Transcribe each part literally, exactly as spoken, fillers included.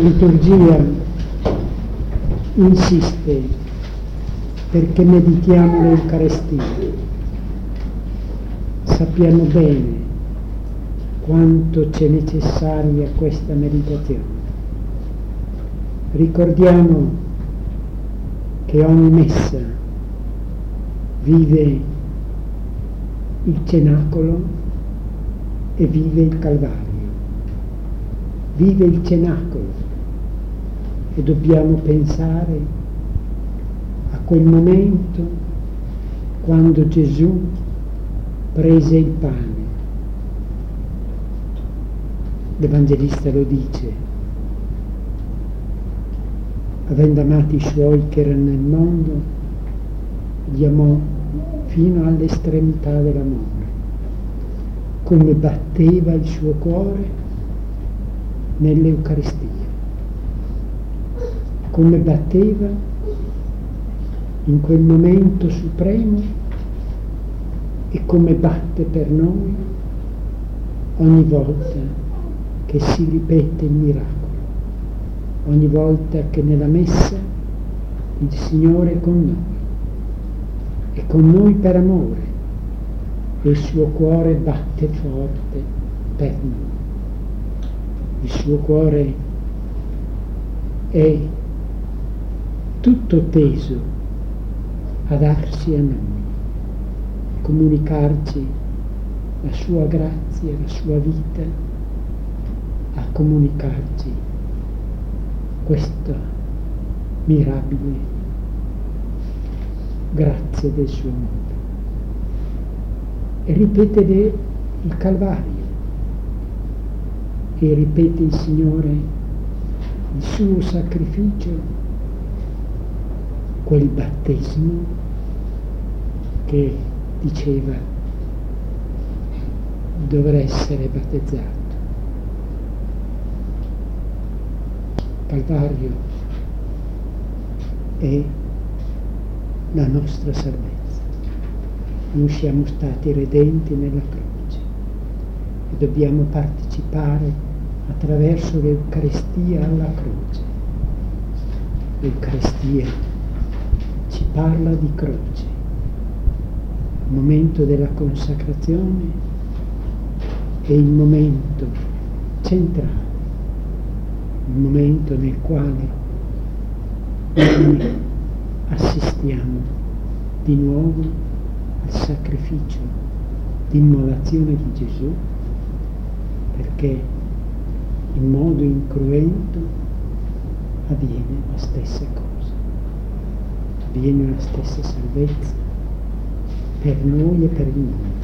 liturgia insiste perché meditiamo l'Eucaristia. Sappiamo bene quanto c'è necessaria questa meditazione. Ricordiamo che ogni messa vive il cenacolo e vive il Calvario. Vive il cenacolo e dobbiamo pensare a quel momento quando Gesù prese il pane. L'Evangelista lo dice: avendo amati i suoi che erano nel mondo, li amò fino all'estremità dell'amore. Come batteva il suo cuore nell'Eucaristia, come batteva in quel momento supremo e come batte per noi ogni volta che si ripete il miracolo, ogni volta che nella messa il Signore è con noi, è con noi per amore e il suo cuore batte forte per noi. Il suo cuore è tutto teso a darsi a noi, a comunicarci la sua grazia, la sua vita, a comunicarci questa mirabile grazia del suo amore. E ripete il Calvario, e ripete il Signore il suo sacrificio, quel battesimo che diceva dovrà essere battezzato. Calvario è la nostra salvezza. Noi siamo stati redenti nella croce e dobbiamo partecipare attraverso l'Eucaristia alla croce. L'Eucaristia ci parla di croce. Il momento della consacrazione è il momento centrale, il momento nel quale noi assistiamo di nuovo al sacrificio di immolazione di Gesù, perché in modo incruento avviene la stessa cosa, avviene la stessa salvezza per noi e per il mondo.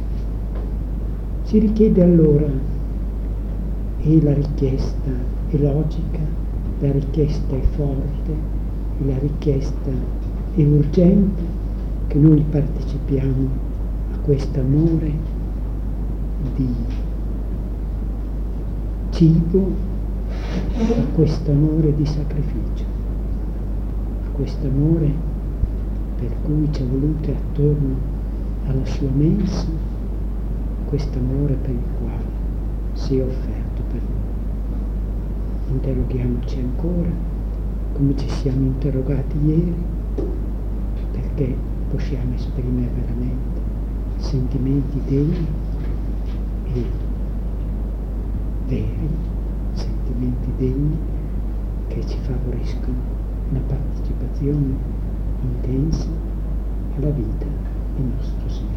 Si richiede allora, e la richiesta è logica, la richiesta è forte, e la richiesta è urgente, che noi partecipiamo a questo amore di cibo, a questo amore di sacrificio, a questo amore per cui ci è voluto attorno alla sua mensa, questo amore per il quale si è offerto per noi. Interroghiamoci ancora, come ci siamo interrogati ieri, perché possiamo esprimere veramente sentimenti degni e veri, sentimenti degni che ci favoriscono una partecipazione intensa alla vita di nostro Signore.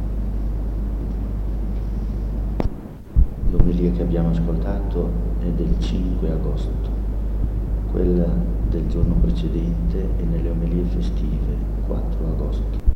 L'omelia che abbiamo ascoltato è del cinque agosto, quella del giorno precedente è nelle omelie festive quattro agosto.